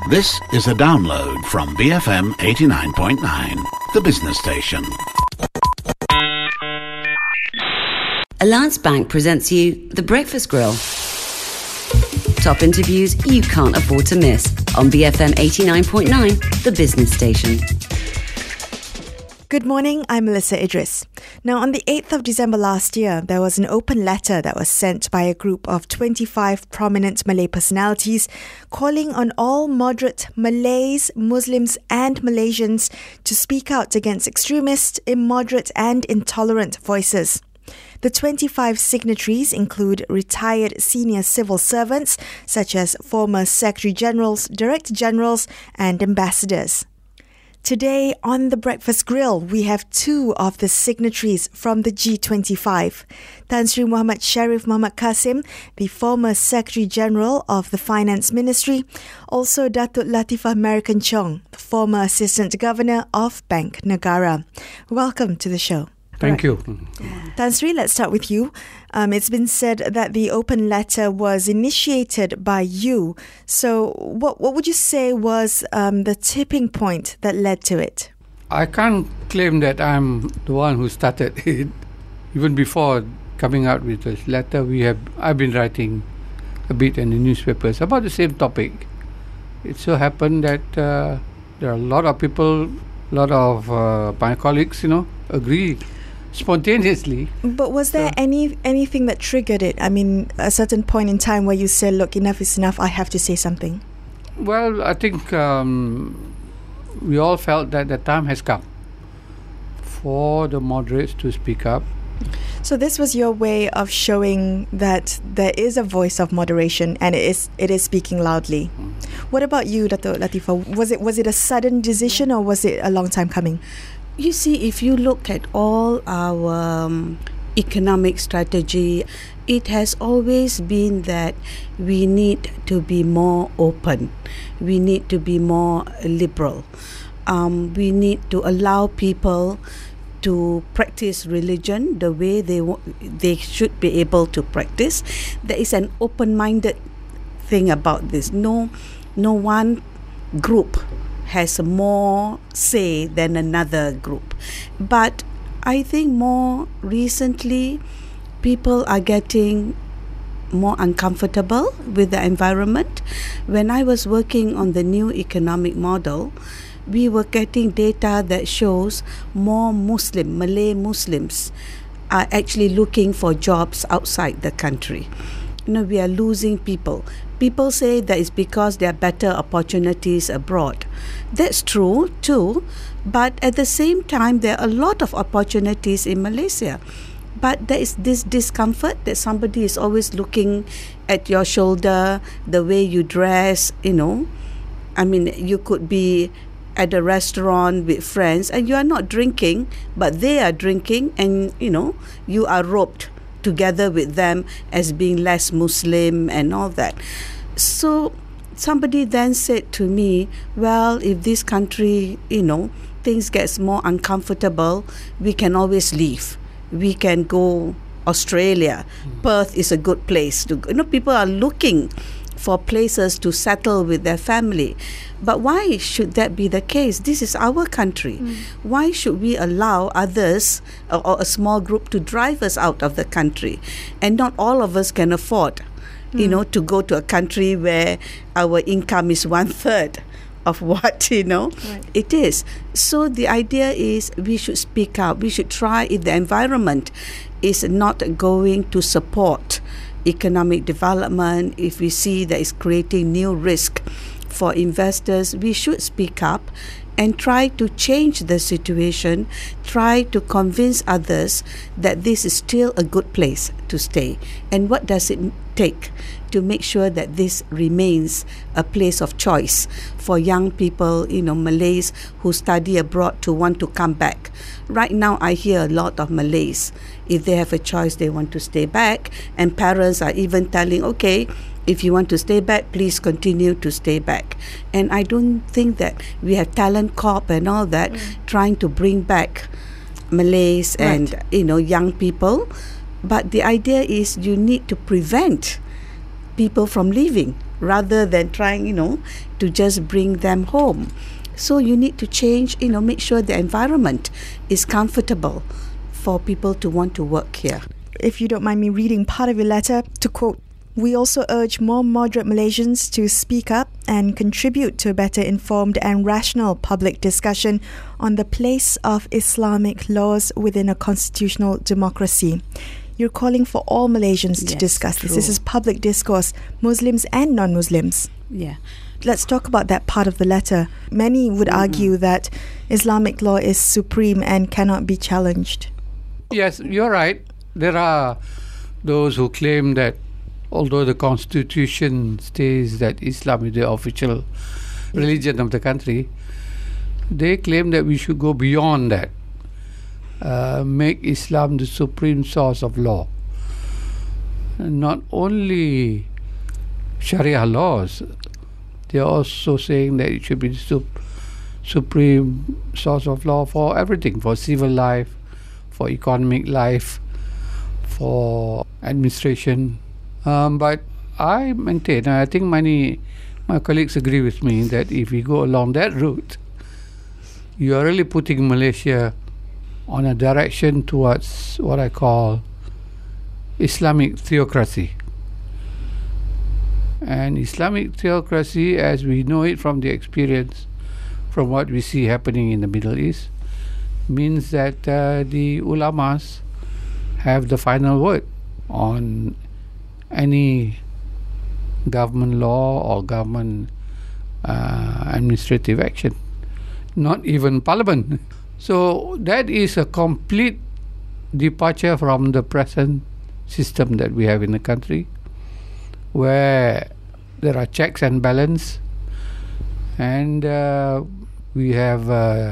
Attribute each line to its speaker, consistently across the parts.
Speaker 1: This is a download from BFM 89.9, the business station.
Speaker 2: Alliance Bank presents you The Breakfast Grill. Top interviews you can't afford to miss on BFM 89.9, the business station.
Speaker 3: Good morning, I'm Melissa Idris. Now, on the 8th of December last year, there was an open letter that was sent by a group of 25 prominent Malay personalities calling on all moderate Malays, Muslims and Malaysians to speak out against extremist, immoderate and intolerant voices. The 25 signatories include retired senior civil servants such as former Secretary Generals, Director Generals and Ambassadors. Today on The Breakfast Grill, we have two of the signatories from the G25. Tan Sri Muhammad Sharif Muhammad Qasim, the former Secretary General of the Finance Ministry, also Datuk Latifah American Chong, the former Assistant Governor of Bank Negara. Welcome to the show.
Speaker 4: Thank you.
Speaker 3: Tan Sri, let's start with you. It's been said that the open letter was initiated by you. So what would you say was the tipping point that led to it?
Speaker 4: I can't claim that I'm the one who started it. Even before coming out with this letter, I've been writing a bit in the newspapers about the same topic. It so happened that there are a lot of people, a lot of my colleagues, agree spontaneously.
Speaker 3: But was there anything that triggered it? I mean, a certain point in time where you said, look, enough is enough, I have to say something?
Speaker 4: Well, I think we all felt that the time has come for the moderates to speak up.
Speaker 3: So this was your way of showing that there is a voice of moderation and it is speaking loudly. What about you, Dato' Latifah? Was it a sudden decision or was it a long time coming?
Speaker 5: You see, if you look at all our economic strategy, it has always been that we need to be more open. We need to be more liberal. We need to allow people to practice religion the way they should be able to practice. There is an open-minded thing about this. No one group has more say than another group. But I think more recently, people are getting more uncomfortable with the environment. When I was working on the new economic model, we were getting data that shows more Malay Muslims are actually looking for jobs outside the country. We are losing people. People say that it's because there are better opportunities abroad. That's true too, but at the same time, there are a lot of opportunities in Malaysia. But there is this discomfort that somebody is always looking at your shoulder, the way you dress, I mean, you could be at a restaurant with friends and you are not drinking, but they are drinking and, you are roped together with them as being less Muslim and all that. So somebody then said to me, well, if this country, things gets more uncomfortable, we can always leave. We can go Australia. Perth is a good place to go. People are looking for places to settle with their family. But why should that be the case? This is our country. Why should we allow others or a small group to drive us out of the country? And not all of us can afford, to go to a country where our income is 1/3 of what, it is. So the idea is we should speak out. We should try, if the environment is not going to support economic development, if we see that it's creating new risk for investors, we should speak up and try to change the situation, try to convince others that this is still a good place to stay. And what does it take to make sure that this remains a place of choice for young people, Malays who study abroad to want to come back. Right now, I hear a lot of Malays, if they have a choice, they want to stay back. And parents are even telling, okay, if you want to stay back, please continue to stay back. And I don't think that we have Talent Corp and all that trying to bring back Malays and young people. But the idea is you need to prevent people from leaving rather than trying, to just bring them home. So you need to change, make sure the environment is comfortable for people to want to work here.
Speaker 3: If you don't mind me reading part of your letter, to quote, "We also urge more moderate Malaysians to speak up and contribute to a better informed and rational public discussion on the place of Islamic laws within a constitutional democracy." You're calling for all Malaysians to discuss this. This is public discourse, Muslims and non-Muslims.
Speaker 5: Yeah.
Speaker 3: Let's talk about that part of the letter. Many would argue that Islamic law is supreme and cannot be challenged.
Speaker 4: Yes, you're right. There are those who claim that although the constitution states that Islam is the official religion of the country, they claim that we should go beyond that, make Islam the supreme source of law. And not only Sharia laws, they are also saying that it should be the supreme source of law for everything, for civil life, for economic life, for administration. But I maintain, and I think my colleagues agree with me, that if we go along that route, you are really putting Malaysia on a direction towards what I call Islamic theocracy. And Islamic theocracy, as we know it from the experience, from what we see happening in the Middle East, means that the ulamas have the final word on any government law or government administrative action, not even parliament. So that is a complete departure from the present system that we have in the country, where there are checks and balance, and we have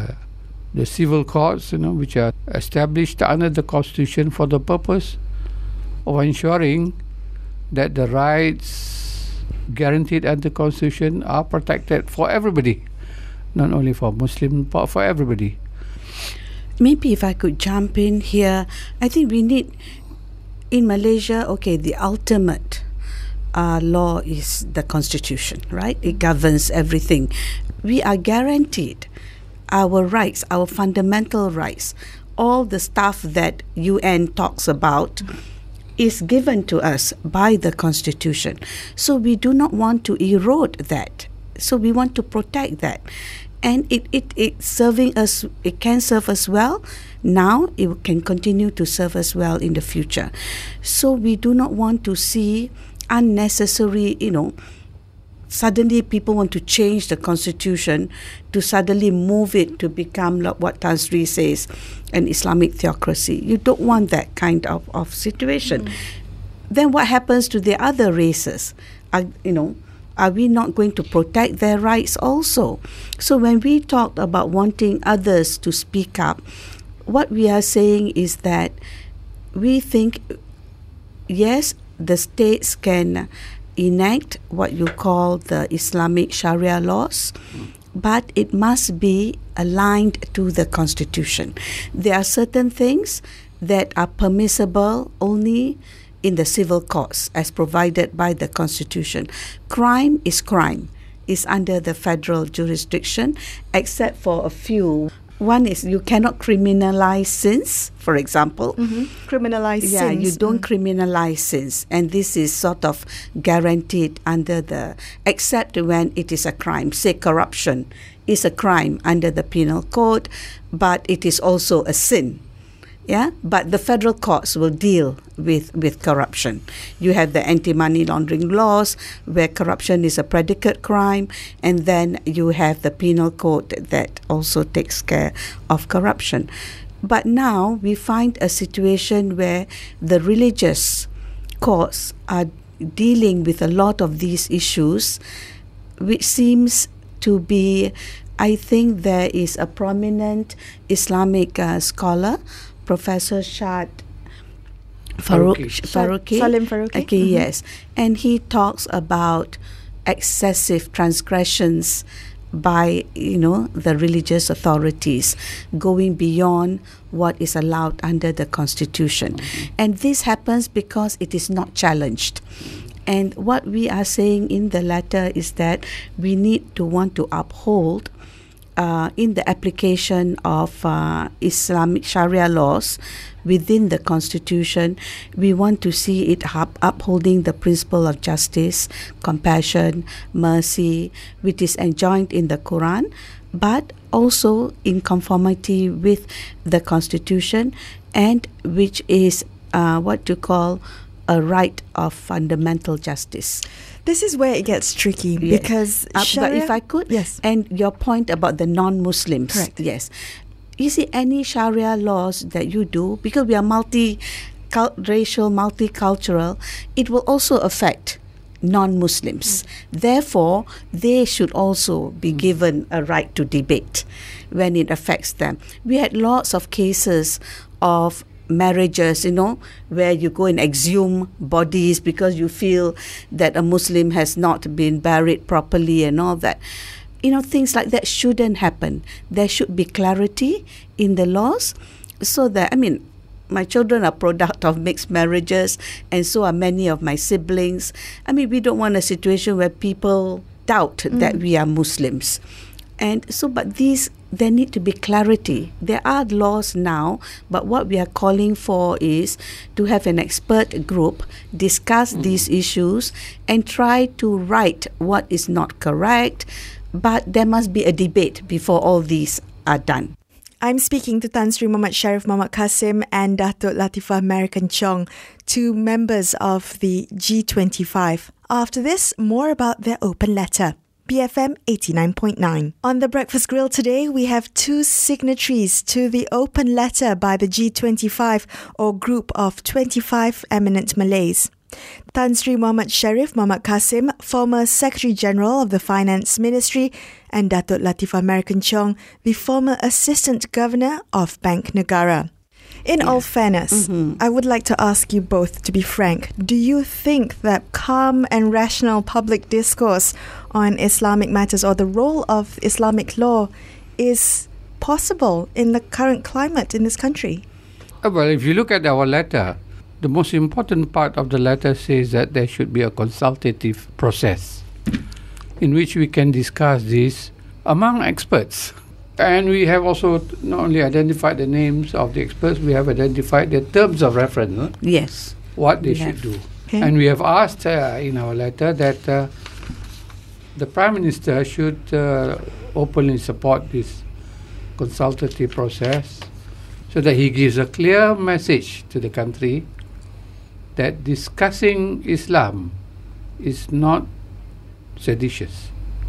Speaker 4: the civil courts, which are established under the Constitution for the purpose of ensuring that the rights guaranteed under the Constitution are protected for everybody, not only for Muslims, but for everybody.
Speaker 5: Maybe if I could jump in here, I think we need, in Malaysia, the ultimate law is the Constitution, right? It governs everything. We are guaranteed our rights, our fundamental rights. All the stuff that UN talks about is given to us by the Constitution. So we do not want to erode that. So we want to protect that. And it's serving us, it can serve us well now, it can continue to serve us well in the future. So we do not want to see unnecessary, suddenly people want to change the Constitution to suddenly move it to become like what Tan Sri says, an Islamic theocracy. You don't want that kind of situation. Then what happens to the other races? Are we not going to protect their rights also? So when we talked about wanting others to speak up, what we are saying is that we think, yes, the states can enact what you call the Islamic Sharia laws, but it must be aligned to the Constitution. There are certain things that are permissible only in the civil courts as provided by the Constitution. Crime is under the federal jurisdiction, except for a few. One is you cannot criminalize sins, for example.
Speaker 3: Criminalize sins.
Speaker 5: Yeah, you don't criminalize sins. And this is sort of guaranteed under except when it is a crime. Say corruption is a crime under the penal code, but it is also a sin. Yeah, but the federal courts will deal with corruption. You have the anti-money laundering laws where corruption is a predicate crime, and then you have the penal code that also takes care of corruption. But now we find a situation where the religious courts are dealing with a lot of these issues, which seems to be, I think there is a prominent Islamic scholar, Professor Shad Faruqi.
Speaker 3: Salim Faruqi.
Speaker 5: Okay, yes. And he talks about excessive transgressions by, the religious authorities, going beyond what is allowed under the Constitution. And this happens because it is not challenged. And what we are saying in the letter is that we need to want to uphold in the application of Islamic Sharia laws within the Constitution, we want to see it upholding the principle of justice, compassion, mercy, which is enjoined in the Quran, but also in conformity with the Constitution, and which is what you call a right of fundamental justice.
Speaker 3: This is where it gets tricky because Sharia,
Speaker 5: but if I could,
Speaker 3: yes,
Speaker 5: and your point about the non-Muslims,
Speaker 3: correct,
Speaker 5: yes, you see, any Sharia laws that you do, because we are multi-racial, multicultural, it will also affect non-Muslims. Therefore, they should also be given a right to debate when it affects them. We had lots of cases of marriages, where you go and exhume bodies because you feel that a Muslim has not been buried properly and all that. Things like that shouldn't happen. There should be clarity in the laws so that, my children are product of mixed marriages, and so are many of my siblings. We don't want a situation where people doubt that we are Muslims. And so, but there need to be clarity. There are laws now, but what we are calling for is to have an expert group discuss these issues and try to right what is not correct, but there must be a debate before all these are done.
Speaker 3: I'm speaking to Tan Sri Muhammad Sharif Muhammad Kasim and Datuk Latifah American Chong, two members of the G25. After this, more about their open letter. BFM 89.9. On The Breakfast Grill today, we have two signatories to the open letter by the G25, or group of 25 eminent Malays. Tan Sri Muhammad Sharif Muhammad Kasim, former Secretary General of the Finance Ministry, and Datuk Latifah American Chong, the former Assistant Governor of Bank Negara. In all fairness, I would like to ask you both, to be frank, do you think that calm and rational public discourse on Islamic matters or the role of Islamic law is possible in the current climate in this country?
Speaker 4: Well, if you look at our letter, the most important part of the letter says that there should be a consultative process in which we can discuss this among experts. And we have also not only identified the names of the experts, we have identified the terms of reference.
Speaker 5: Yes.
Speaker 4: What they should do.
Speaker 3: Okay.
Speaker 4: And we have asked in our letter that the Prime Minister should openly support this consultative process so that he gives a clear message to the country that discussing Islam is not seditious.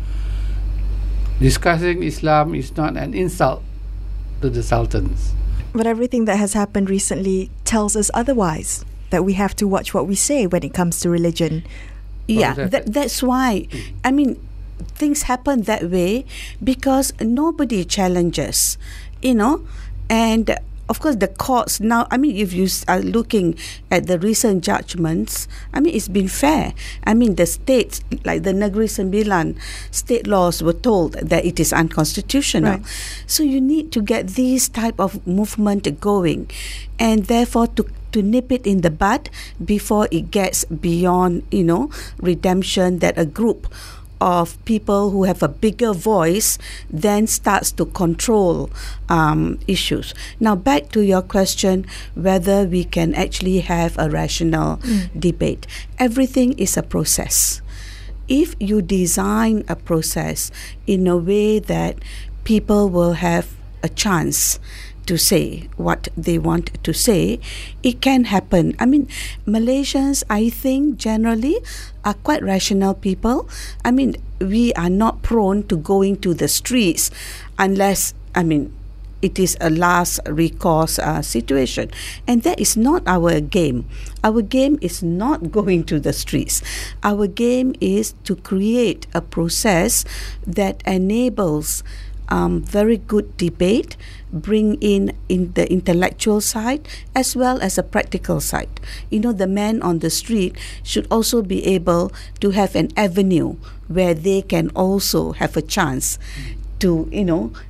Speaker 4: Discussing Islam is not an insult to the sultans.
Speaker 3: But everything that has happened recently tells us otherwise, that we have to watch what we say when it comes to religion.
Speaker 5: Yeah, that's why. Things happen that way because nobody challenges, and of course the courts now, if you are looking at the recent judgments, it's been fair. The states, like the Negeri Sembilan state laws, were told that it is unconstitutional.
Speaker 3: Right.
Speaker 5: So you need to get this type of movement going, and therefore to nip it in the bud before it gets beyond, redemption, that a group of people who have a bigger voice then starts to control issues. Now back to your question, whether we can actually have a rational debate. Everything is a process. If you design a process in a way that people will have a chance to say what they want to say, it can happen. Malaysians, I think, generally are quite rational people. We are not prone to going to the streets unless, it is a last recourse situation. And that is not our game. Our game is not going to the streets. Our game is to create a process that enables very good debate, bring in the intellectual side as well as a practical side. The men on the street should also be able to have an avenue where they can also have a chance to,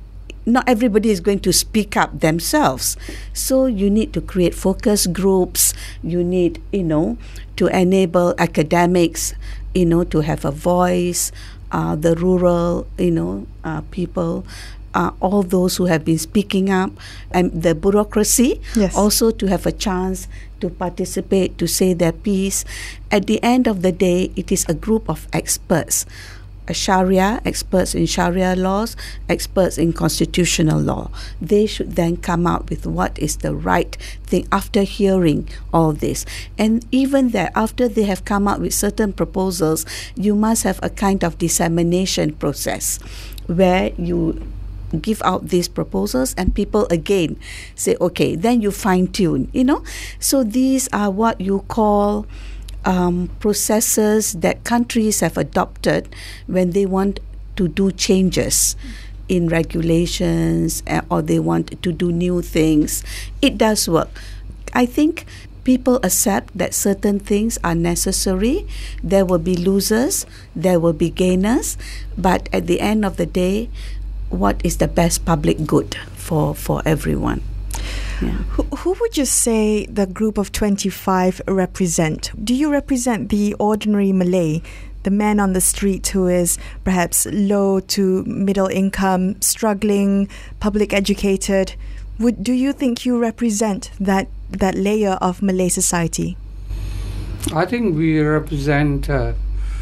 Speaker 5: not everybody is going to speak up themselves. So you need to create focus groups. You need, to enable academics, to have a voice, the rural, people, all those who have been speaking up, and the bureaucracy also to have a chance to participate, to say their piece. At the end of the day, it is a group of experts. Sharia, experts in Sharia laws, experts in constitutional law. They should then come out with what is the right thing after hearing all this. And even that, after they have come out with certain proposals, you must have a kind of dissemination process where you give out these proposals and people again say, okay, then you fine-tune, So these are what you call processes that countries have adopted when they want to do changes in regulations or they want to do new things. It does work. I think people accept that certain things are necessary. There will be losers, there will be gainers, but at the end of the day, what is the best public good for everyone? Yeah.
Speaker 3: Who would you say the group of 25 represent? Do you represent the ordinary Malay, the man on the street who is perhaps low to middle income, struggling, public educated? Do you think you represent that layer of Malay society?
Speaker 4: I think we represent the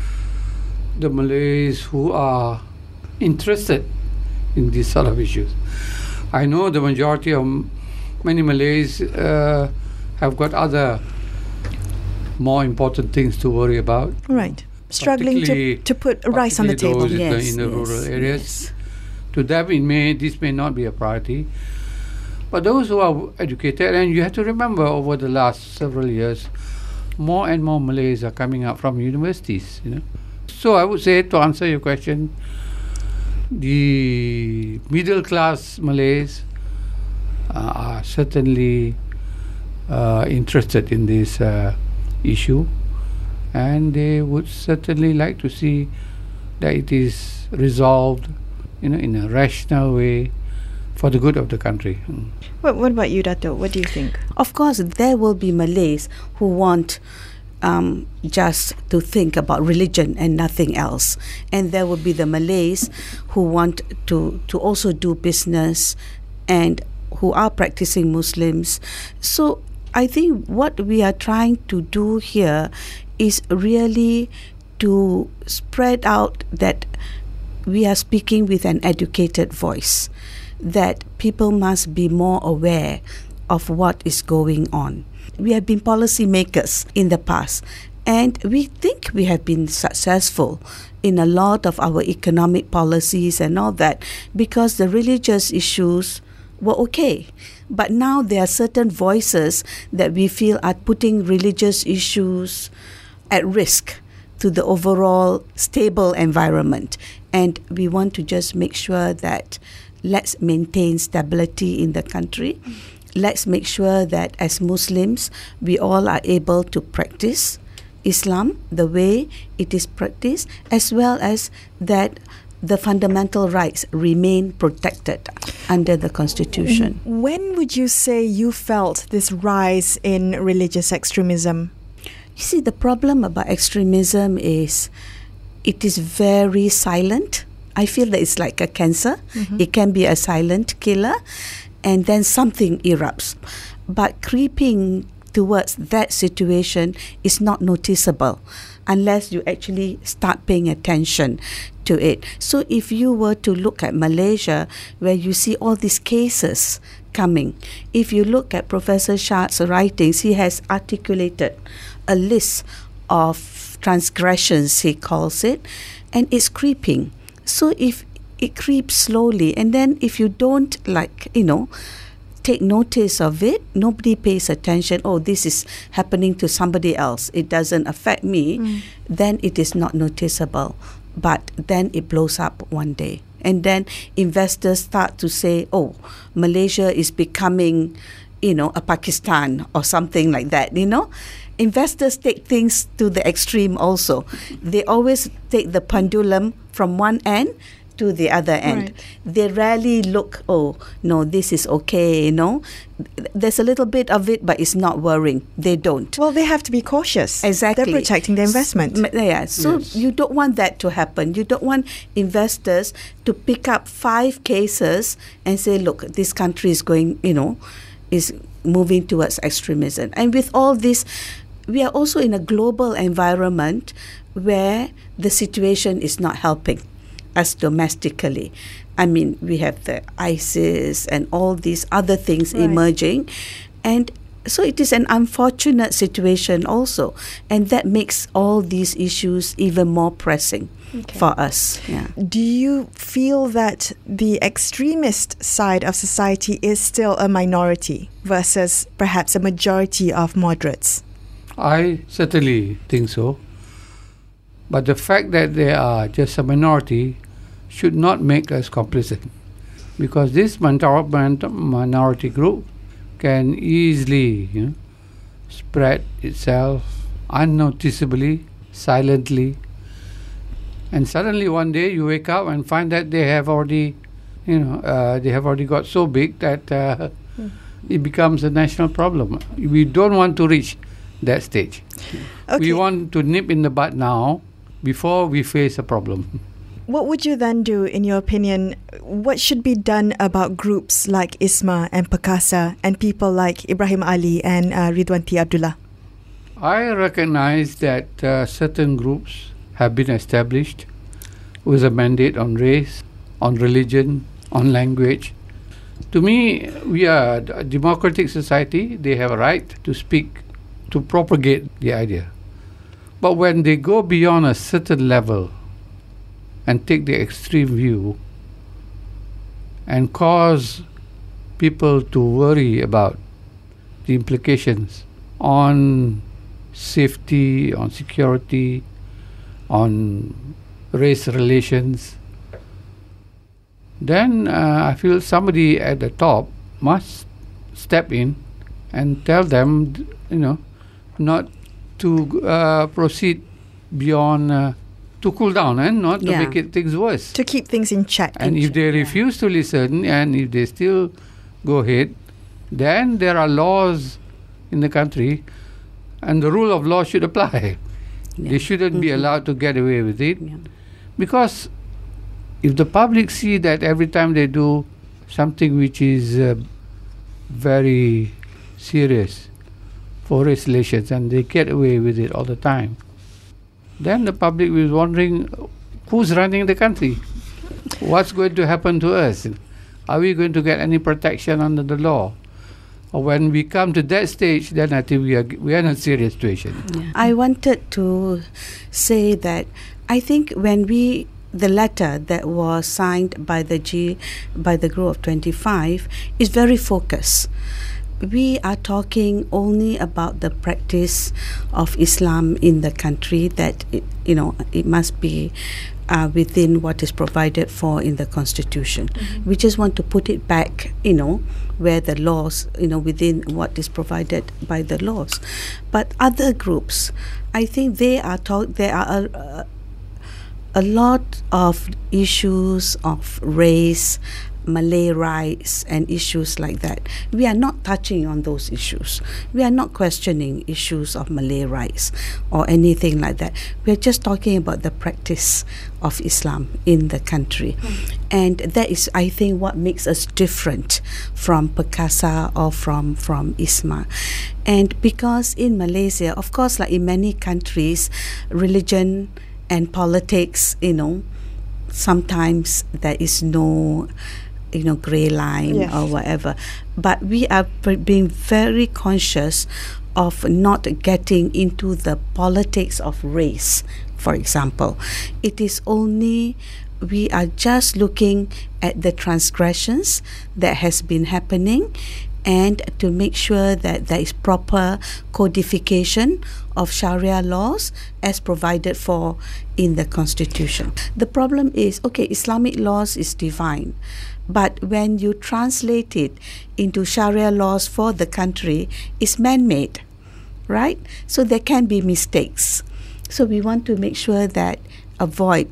Speaker 4: Malays who are interested in these sort of issues. I know the majority of many Malays have got other more important things to worry about.
Speaker 3: Right. Struggling to put rice on the table.
Speaker 4: Those in the rural areas. Yes. To them, this may not be a priority. But those who are educated, and you have to remember over the last several years, more and more Malays are coming out from universities. So I would say, to answer your question, the middle class Malays are certainly interested in this issue, and they would certainly like to see that it is resolved, in a rational way for the good of the country.
Speaker 3: What about you, Dato'? What do you think?
Speaker 5: Of course, there will be Malays who want just to think about religion and nothing else. And there will be the Malays who want to also do business and who are practicing Muslims. So I think what we are trying to do here is really to spread out that we are speaking with an educated voice, that people must be more aware of what is going on. We have been policy makers in the past, and we think we have been successful in a lot of our economic policies and all that because the religious issues were okay. But now there are certain voices that we feel are putting religious issues at risk to the overall stable environment. And we want to just make sure that let's maintain stability in the country. Let's make sure that as Muslims, we all are able to practice Islam the way it is practiced, as well as that the fundamental rights remain protected under the Constitution.
Speaker 3: When would you say you felt this rise in religious extremism?
Speaker 5: You see, the problem about extremism is it is very silent. I feel that it's like a cancer. Mm-hmm. It can be a silent killer, and then something erupts. But creeping towards that situation is not noticeable unless you actually start paying attention to it. So if you were to look at Malaysia, where you see all these cases coming, if you look at Professor Shah's writings, he has articulated a list of transgressions, he calls it, and it's creeping. So if it creeps slowly, and then if you don't take notice of it, nobody pays attention, oh, this is happening to somebody else, it doesn't affect me, then it is not noticeable. But then it blows up one day. And then investors start to say, oh, Malaysia is becoming, a Pakistan or something like that, Investors take things to the extreme also. They always take the pendulum from one end to to the other end.
Speaker 3: Right.
Speaker 5: They rarely look, oh, no, this is okay, There's a little bit of it, but it's not worrying. They don't.
Speaker 3: Well, they have to be cautious.
Speaker 5: Exactly.
Speaker 3: They're protecting their investment.
Speaker 5: Yeah, so
Speaker 4: Yes.
Speaker 5: you don't want that to happen. You don't want investors to pick up 5 cases and say, look, this country is going, is moving towards extremism. And with all this, we are also in a global environment where the situation is not helping us domestically. I mean, we have the ISIS and all these other things
Speaker 3: Right.
Speaker 5: emerging. And so it is an unfortunate situation also. And that makes all these issues even more pressing for us. Yeah.
Speaker 3: Do you feel that the extremist side of society is still a minority versus perhaps a majority of moderates?
Speaker 4: I certainly think so. But the fact that they are just a minority should not make us complacent, because this minority group can easily spread itself unnoticeably, silently, and suddenly one day you wake up and find that they have already got so big that it becomes a national problem. We don't want to reach that stage.
Speaker 3: Okay.
Speaker 4: We want to nip in the bud now before we face a problem.
Speaker 3: What would you then do, in your opinion? What should be done about groups like ISMA and Perkasa and people like Ibrahim Ali and Ridwanti Abdullah?
Speaker 4: I recognize that certain groups have been established with a mandate on race, on religion, on language. To me, we are a democratic society. They have a right to speak, to propagate the idea. But when they go beyond a certain level and take the extreme view and cause people to worry about the implications on safety, on security, on race relations, then I feel somebody at the top must step in and tell them, not to proceed beyond, to cool down and not to make things worse.
Speaker 3: To keep things in check.
Speaker 4: And if they refuse to listen and if they still go ahead, then there are laws in the country and the rule of law should apply.
Speaker 5: Yeah.
Speaker 4: They shouldn't be allowed to get away with it. Yeah. Because if the public see that every time they do something which is very serious for race relations and they get away with it all the time, then the public is wondering, who's running the country? What's going to happen to us? Are we going to get any protection under the law? Or when we come to that stage, then I think we are in a serious situation.
Speaker 5: Yeah. I wanted to say that I think when the letter that was signed by the group of 25 is very focused. We are talking only about the practice of Islam in the country, that it must be within what is provided for in the Constitution. Mm-hmm. We just want to put it back, where the laws, within what is provided by the laws. But other groups, I think there are a lot of issues of race, Malay rights and issues like that. We are not touching on those issues. We are not questioning issues of Malay rights or anything like that. We are just talking about the practice of Islam in the country. And that is, I think, what makes us different from Perkasa or from ISMA. And because in Malaysia, of course, like in many countries, religion and politics, sometimes there is no grey line, yes, or whatever. But we are being very conscious of not getting into the politics of race, for example. It is only, we are just looking at the transgressions that has been happening and to make sure that there is proper codification of Sharia laws as provided for in the Constitution. The problem is, Islamic laws is divine, but when you translate it into Sharia laws for the country, it's man-made, right? So there can be mistakes. So we want to make sure that avoid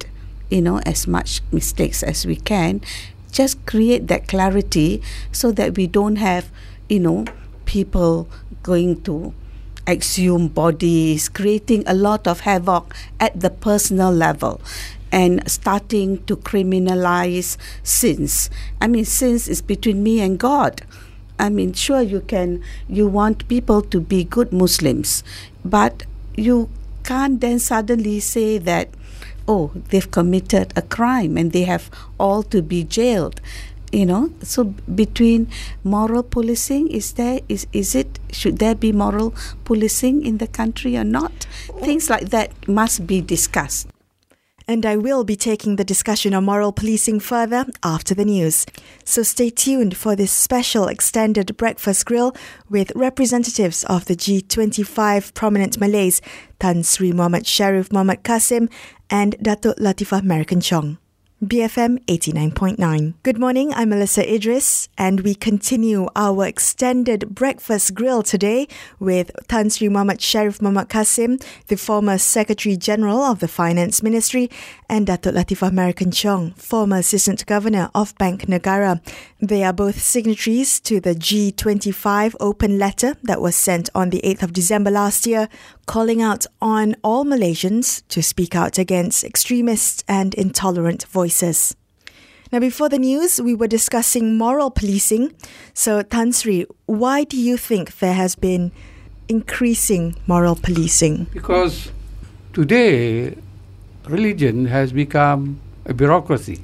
Speaker 5: as much mistakes as we can. Just create that clarity so that we don't have, people going to exhume bodies, creating a lot of havoc at the personal level and starting to criminalize sins. Sins is between me and God. Sure, you want people to be good Muslims, but you can't then suddenly say that, they've committed a crime and they have all to be jailed. So between moral policing, should there be moral policing in the country or not? Things like that must be discussed.
Speaker 3: And I will be taking the discussion on moral policing further after the news. So stay tuned for this special extended breakfast grill with representatives of the G25 prominent Malays, Tan Sri Muhammad Sharif Muhammad Qasim and Datuk Latifah American Chong. BFM 89.9. Good morning, I'm Melissa Idris, and we continue our extended breakfast grill today with Tan Sri Muhammad Sharif Muhammad Qasim, the former Secretary General of the Finance Ministry, and Datuk Latifah American Chong, former Assistant Governor of Bank Negara. They are both signatories to the G25 open letter that was sent on the 8th of December last year, calling out on all Malaysians to speak out against extremist and intolerant voices. Now, before the news, we were discussing moral policing. So, Tan Sri, why do you think there has been increasing moral policing?
Speaker 4: Because today, religion has become a bureaucracy,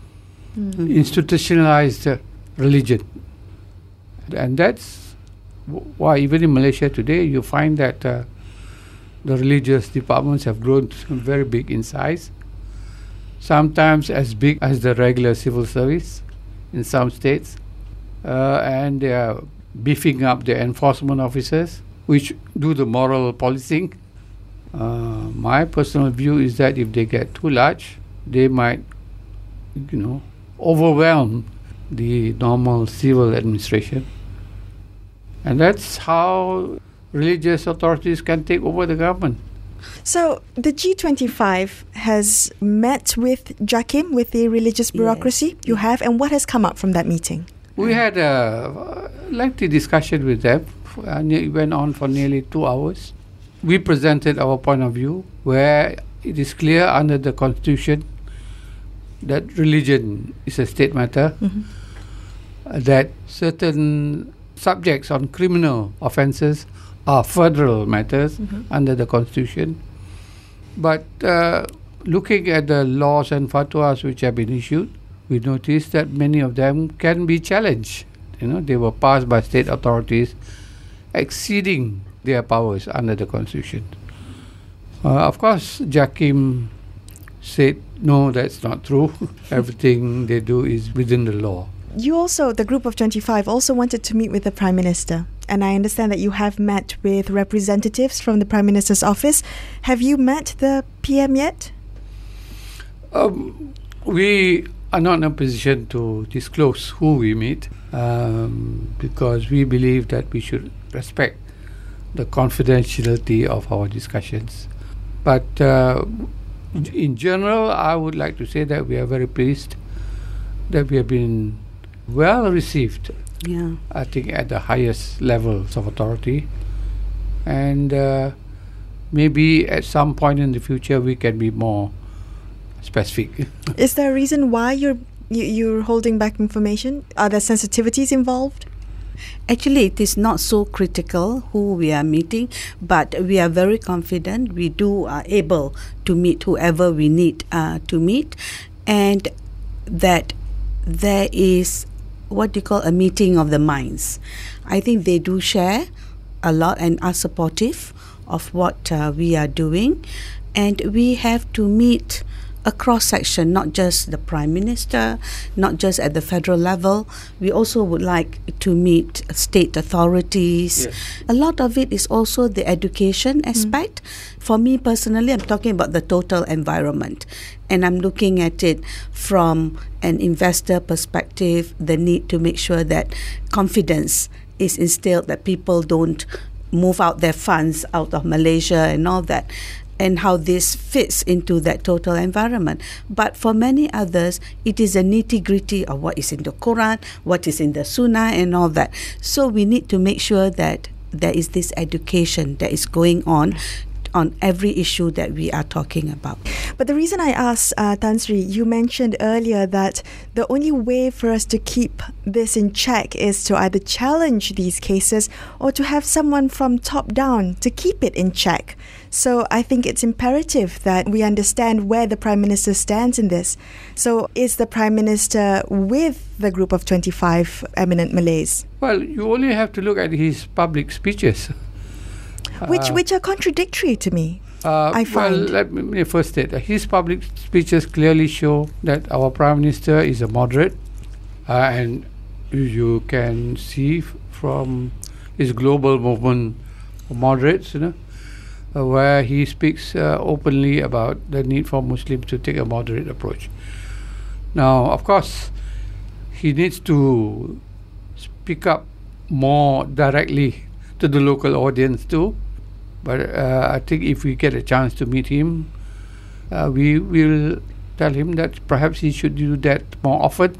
Speaker 4: institutionalized religion. And that's why even in Malaysia today, you find that the religious departments have grown very big in size, sometimes as big as the regular civil service in some states, and they are beefing up the enforcement officers, which do the moral policing. My personal view is that if they get too large, they might, overwhelm the normal civil administration. And that's how religious authorities can take over the government.
Speaker 3: So the G25 has met with JAKIM, with the religious bureaucracy.
Speaker 5: Yes.
Speaker 3: You have, and what has come up from that meeting?
Speaker 4: We had a lengthy discussion with them. It went on for nearly 2 hours. We presented our point of view, where it is clear under the Constitution that religion is a state matter, that certain subjects on criminal offences are federal matters under the Constitution. But looking at the laws and fatwas which have been issued, we noticed that many of them can be challenged. They were passed by state authorities exceeding their powers under the Constitution. Of course, JAKIM said, no, that's not true. Everything they do is within the law.
Speaker 3: You also, the group of 25, also wanted to meet with the Prime Minister. And I understand that you have met with representatives from the Prime Minister's office. Have you met the PM yet?
Speaker 4: We are not in a position to disclose who we meet because we believe that we should respect the confidentiality of our discussions. But in general, I would like to say that we are very pleased that we have been well received, I think, at the highest levels of authority. And maybe at some point in the future we can be more specific.
Speaker 3: Is there a reason why you're holding back information? Are there sensitivities involved?
Speaker 5: Actually, it is not so critical who we are meeting, but we are very confident we are able to meet whoever we need to meet, and that there is what you call a meeting of the minds. I think they do share a lot and are supportive of what we are doing, and we have to meet a cross-section, not just the Prime Minister, not just at the federal level. We also would like to meet state authorities.
Speaker 4: Yes.
Speaker 5: A lot of it is also the education aspect. For me personally, I'm talking about the total environment, and I'm looking at it from an investor perspective, the need to make sure that confidence is instilled, that people don't move out their funds out of Malaysia and all that. and how this fits into that total environment. But for many others, it is a nitty-gritty of what is in the Quran, what is in the Sunnah and all that. So we need to make sure that there is this education that is going on every issue that we are talking about.
Speaker 3: But the reason I asked, Tan Sri, you mentioned earlier that the only way for us to keep this in check is to either challenge these cases or to have someone from top down to keep it in check. So I think it's imperative that we understand where the Prime Minister stands in this. So is the Prime Minister with the group of 25 eminent Malays?
Speaker 4: Well, you only have to look at his public speeches.
Speaker 3: Which are contradictory to me, I find.
Speaker 4: Well, let me first state that his public speeches clearly show that our Prime Minister is a moderate, and you can see from his global movement of moderates, where he speaks openly about the need for Muslims to take a moderate approach. Now, of course, he needs to speak up more directly to the local audience too. But I think if we get a chance to meet him, we will tell him that perhaps he should do that more often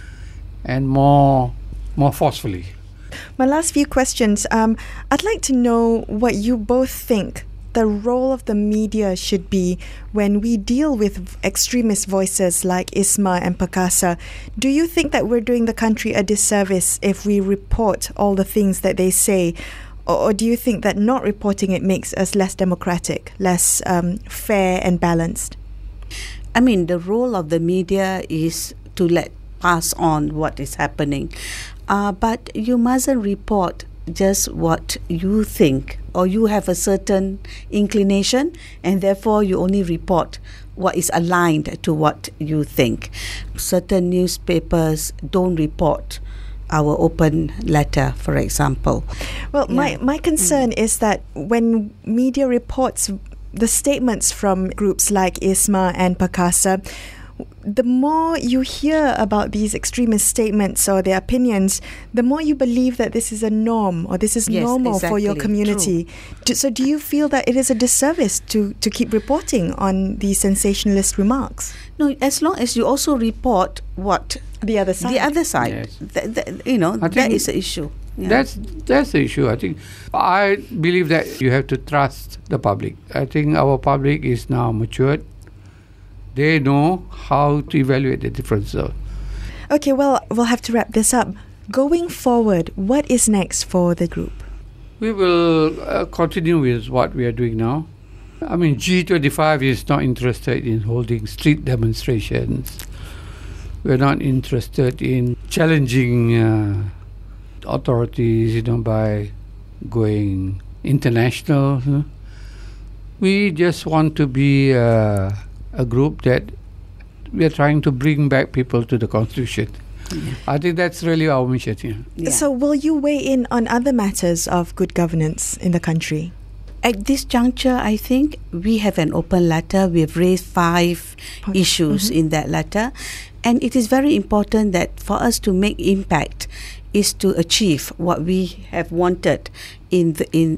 Speaker 4: and more forcefully.
Speaker 3: My last few questions. I'd like to know what you both think the role of the media should be when we deal with extremist voices like Isma and Perkasa. Do you think that we're doing the country a disservice if we report all the things that they say? Or do you think that not reporting it makes us less democratic, less fair and balanced?
Speaker 5: I mean, the role of the media is to pass on what is happening. But you mustn't report just what you think, or you have a certain inclination, and therefore you only report what is aligned to what you think. Certain newspapers don't report our open letter, for example.
Speaker 3: Well, my concern is that when media reports the statements from groups like ISMA and Perkasa, the more you hear about these extremist statements or their opinions, the more you believe that this is a norm or this is normal for your community. So do you feel that it is a disservice to keep reporting on these sensationalist remarks?
Speaker 5: No, as long as you also report what
Speaker 3: the other side.
Speaker 4: Yes.
Speaker 5: That is the issue.
Speaker 4: Yeah. That's the issue. I believe that you have to trust the public. I think our public is now matured. They know how to evaluate the difference.
Speaker 3: Okay, well, we'll have to wrap this up. Going forward, what is next for the group?
Speaker 4: We will continue with what we are doing now. I mean, G25 is not interested in holding street demonstrations. We're not interested in challenging authorities, by going international. We just want to be a group that we are trying to bring back people to the Constitution. Yeah. I think that's really our mission.
Speaker 3: Yeah. So will you weigh in on other matters of good governance in the country?
Speaker 5: At this juncture, I think we have an open letter. We have raised 5 issues in that letter. And it is very important that for us to make impact is to achieve what we have wanted in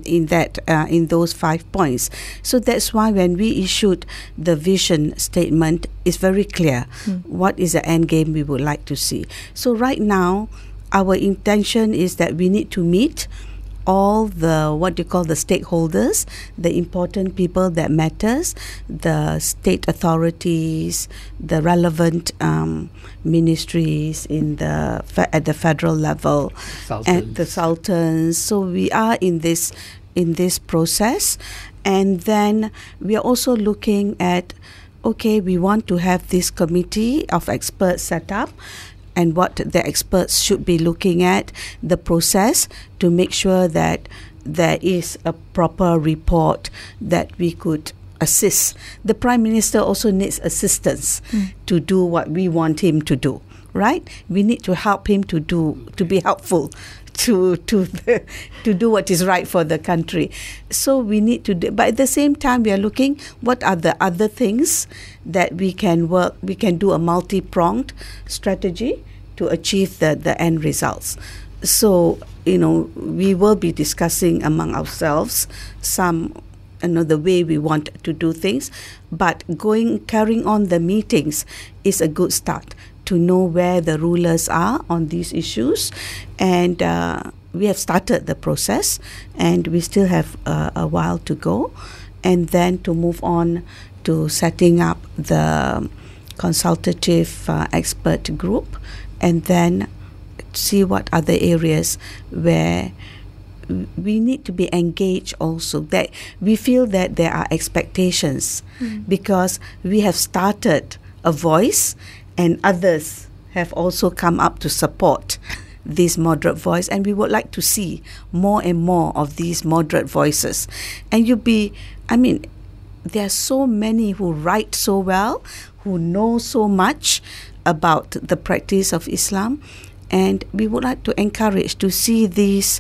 Speaker 5: those 5 points. So that's why when we issued the vision statement, it's very clear what is the end game we would like to see. So right now, our intention is that we need to meet all the the stakeholders, the important people that matters, the state authorities, the relevant ministries at the federal level, and the sultans. So we are in this process, and then we are also looking at, we want to have this committee of experts set up, and what the experts should be looking at, the process to make sure that there is a proper report that we could assist. The Prime Minister also needs assistance to do what we want him to do, right? We need to help him to be helpful to do what is right for the country. So we need to do, but at the same time we are looking what are the other things that we can do a multi-pronged strategy to achieve the end results. So we will be discussing among ourselves some the way we want to do things, but carrying on the meetings is a good start to know where the rulers are on these issues. And we have started the process, and we still have a while to go, and then to move on to setting up the consultative expert group, and then see what other areas where we need to be engaged also, that we feel that there are expectations because we have started a voice and others have also come up to support this moderate voice, and we would like to see more and more of these moderate voices. And there are so many who write so well, who know so much about the practice of Islam, and we would like to encourage to see these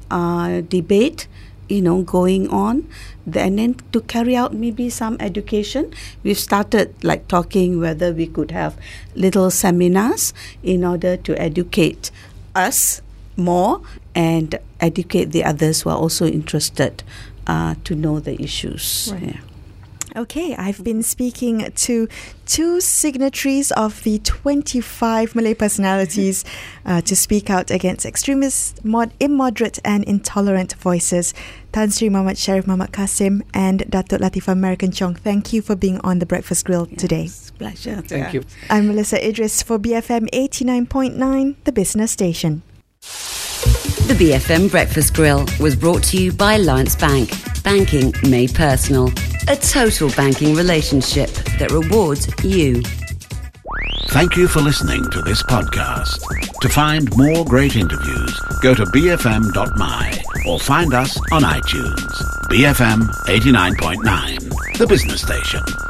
Speaker 5: debate going on, and then to carry out maybe some education. We've started talking whether we could have little seminars in order to educate us more and educate the others who are also interested to know the issues.
Speaker 3: Right.
Speaker 5: Yeah.
Speaker 3: Okay, I've been speaking to two signatories of the 25 Malay personalities to speak out against extremist, immoderate and intolerant voices. Tan Sri Muhammad Sharif Muhammad Kasim and Datuk Latifah American Chong. Thank you for being on The Breakfast Grill today.
Speaker 5: It's a pleasure.
Speaker 4: Thank you.
Speaker 3: I'm Melissa Idris for BFM 89.9, the business station.
Speaker 2: The BFM Breakfast Grill was brought to you by Alliance Bank. Banking made personal. A total banking relationship that rewards you.
Speaker 1: Thank you for listening to this podcast. To find more great interviews, go to bfm.my or find us on iTunes. BFM 89.9, the business station.